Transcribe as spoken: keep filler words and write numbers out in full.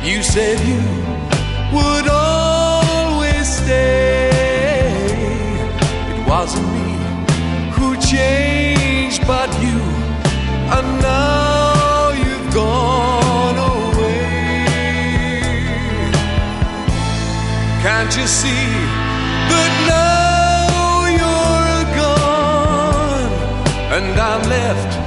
You said you would always stay. It wasn't me who changed, but you. And now you've gone away. Can't you see that now you're gone and I'm left